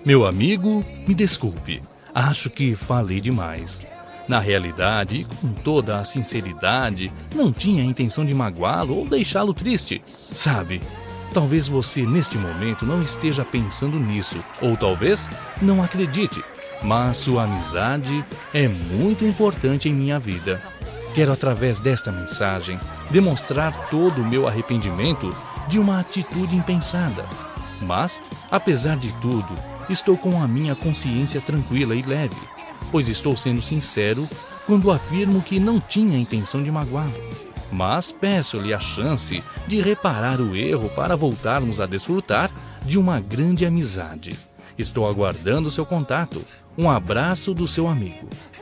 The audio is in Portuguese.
Meu amigo, me desculpe, acho que falei demais. Na realidade, e com toda a sinceridade, não tinha a intenção de magoá-lo ou deixá-lo triste. Sabe, talvez você neste momento não esteja pensando nisso, ou talvez não acredite, mas sua amizade é muito importante em minha vida. Quero, através desta mensagem, demonstrar todo o meu arrependimento de uma atitude impensada. Mas, apesar de tudo, estou com a minha consciência tranquila e leve, pois estou sendo sincero quando afirmo que não tinha a intenção de magoá-lo. Mas peço-lhe a chance de reparar o erro para voltarmos a desfrutar de uma grande amizade. Estou aguardando seu contato. Um abraço do seu amigo.